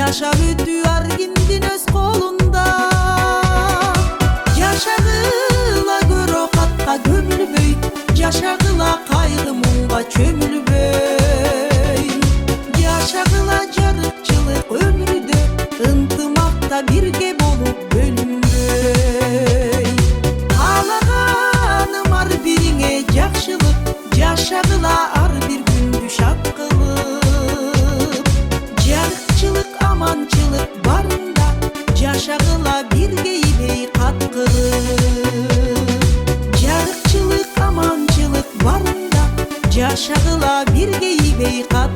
Жашап өтүү ар кимдин өз колунда. Жашагыла көрөкатка көмүлбөй, жашагыла кайгы муңга чөмүлбөй. Жашагыла жарыкчылык өмүрдө, ынтымакта бирге болуп бөлүнбөй. Каалаганым ар бириңе жакшылык, жашагыла ар бир күндү шат кылып. Жарыкчылык аманчылык барында, жашагыла бирге илей каткырып. Жарыкчылык аманчылык барында, жашагыла бирге илей каткырып.